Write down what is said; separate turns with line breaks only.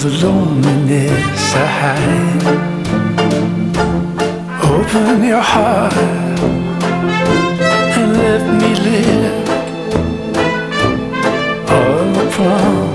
the loneliness I hide. Open your heart and let me live all upon